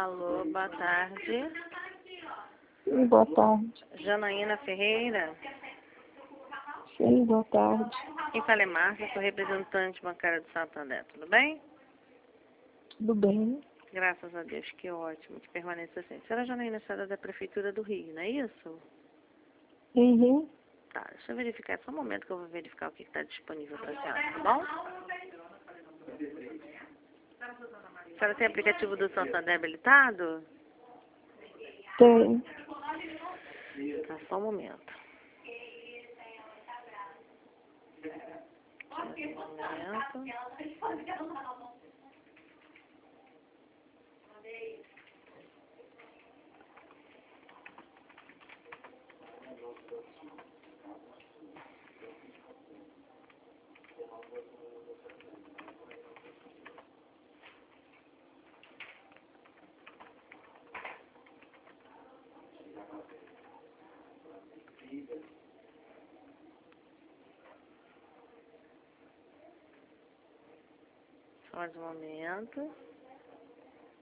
Alô, boa tarde. Sim, boa tarde. Janaína Ferreira. Sim, boa tarde. Quem fala é Márcia, sou representante bancária do Santander, tudo bem? Tudo bem? Graças a Deus, que ótimo, que permaneça assim. Senhora Janaína, senhora é da Prefeitura do Rio, não é isso? Uhum. Tá, deixa eu verificar, só um momento que eu vou verificar o que está disponível para a senhora, tá bom? A senhora tem aplicativo do Santander habilitado? Tem. Tá, só um momento. Só um momento. Só mais um momento.